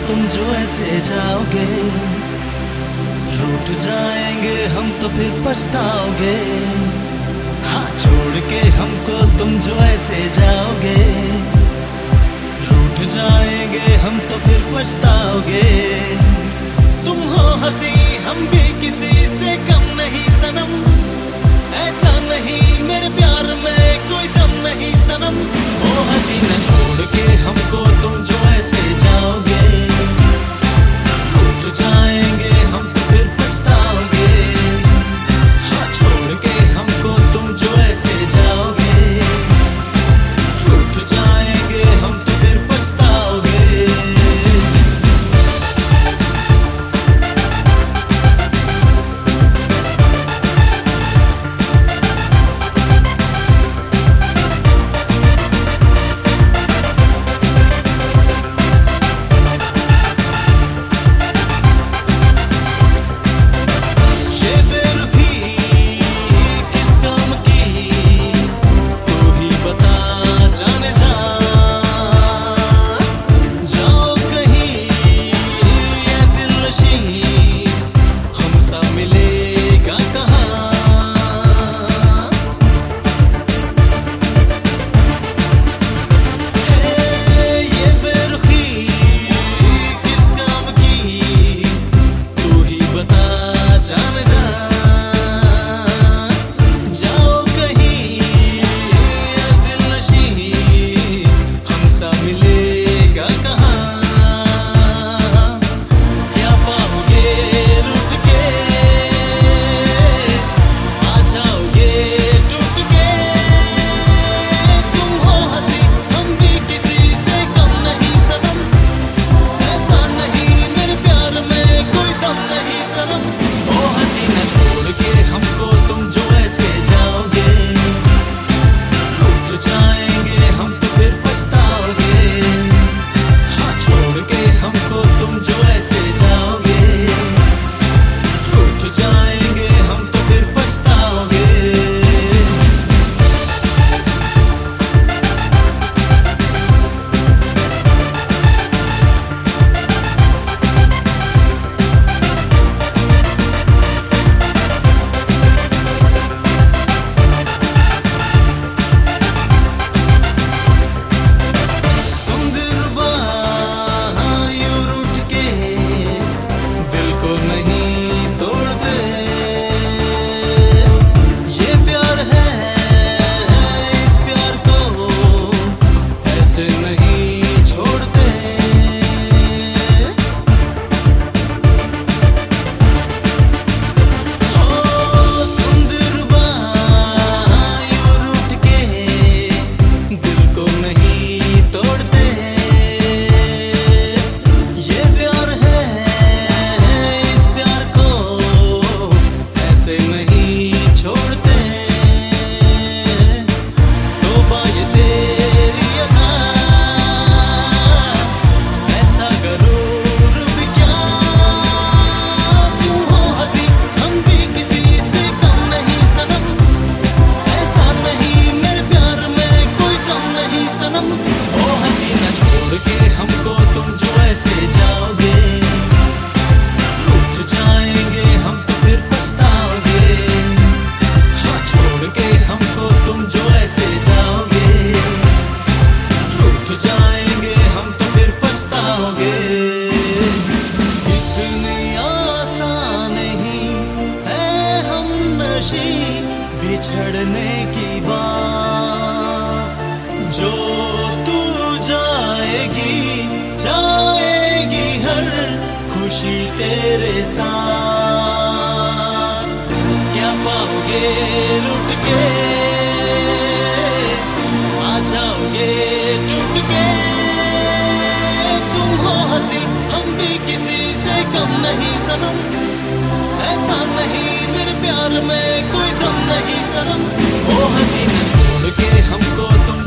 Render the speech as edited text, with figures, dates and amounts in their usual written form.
तुम जो ऐसे जाओगे, रूठ जाएंगे हम तो फिर पछताओगे। हाँ, छोड़ के हमको तुम जो ऐसे जाओगे, रूठ जाएंगे हम तो फिर पछताओगे। तुम हो हंसी हम भी किसी से कम नहीं सनम, ऐसा नहीं मेरे प्यार में कोई दम नहीं सनम। ओ हंसी न छोड़ के हमको तुम जो ऐसे जाओगे, रूठ जाएंगे हम तो फिर पछताओगे। हाँ, छोड़ के हमको तुम जो ऐसे जाओगे, रूठ जाएंगे हम तो फिर पछताओगे। बिछड़ने की बात जो तू जाएगी जाएगी हर खुशी तेरे साथ। क्या पाओगे रुठ के, आ जाओगे टूट के। तुम हो हंसी हम भी किसी से कम नहीं सनम, ऐसा नहीं मेरे प्यार में कोई दम नहीं सनम। ओ हंसी न छोड़ के हमको तुम